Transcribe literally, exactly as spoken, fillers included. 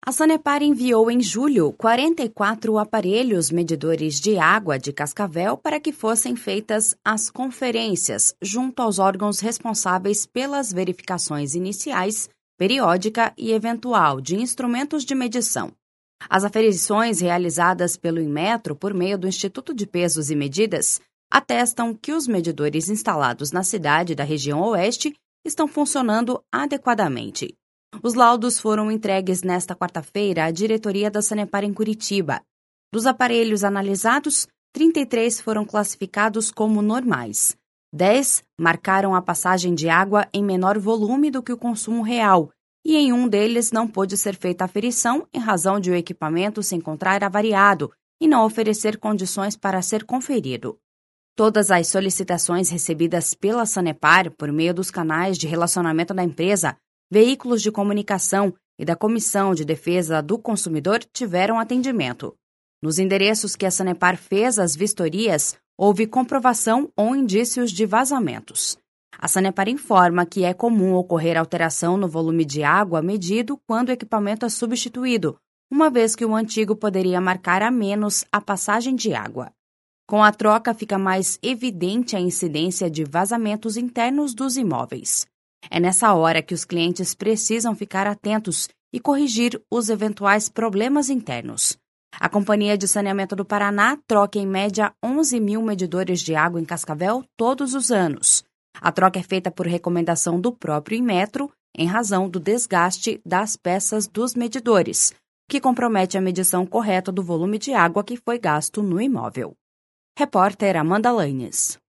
A Sanepar enviou em julho quarenta e quatro aparelhos medidores de água de Cascavel para que fossem feitas as conferências junto aos órgãos responsáveis pelas verificações iniciais, periódica e eventual de instrumentos de medição. As aferições realizadas pelo Inmetro por meio do Instituto de Pesos e Medidas atestam que os medidores instalados na cidade da região oeste estão funcionando adequadamente. Os laudos foram entregues nesta quarta-feira à diretoria da Sanepar em Curitiba. Dos aparelhos analisados, trinta e três foram classificados como normais. dez marcaram a passagem de água em menor volume do que o consumo real, e em um deles não pôde ser feita aferição em razão de o equipamento se encontrar avariado e não oferecer condições para ser conferido. Todas as solicitações recebidas pela Sanepar por meio dos canais de relacionamento da empresa, veículos de comunicação e da Comissão de Defesa do Consumidor tiveram atendimento. Nos endereços que a Sanepar fez as vistorias, houve comprovação ou indícios de vazamentos. A Sanepar informa que é comum ocorrer alteração no volume de água medido quando o equipamento é substituído, uma vez que o antigo poderia marcar a menos a passagem de água. Com a troca, fica mais evidente a incidência de vazamentos internos dos imóveis. É nessa hora que os clientes precisam ficar atentos e corrigir os eventuais problemas internos. A Companhia de Saneamento do Paraná troca em média onze mil medidores de água em Cascavel todos os anos. A troca é feita por recomendação do próprio Inmetro, em razão do desgaste das peças dos medidores, que compromete a medição correta do volume de água que foi gasto no imóvel. Repórter Amanda Lanes.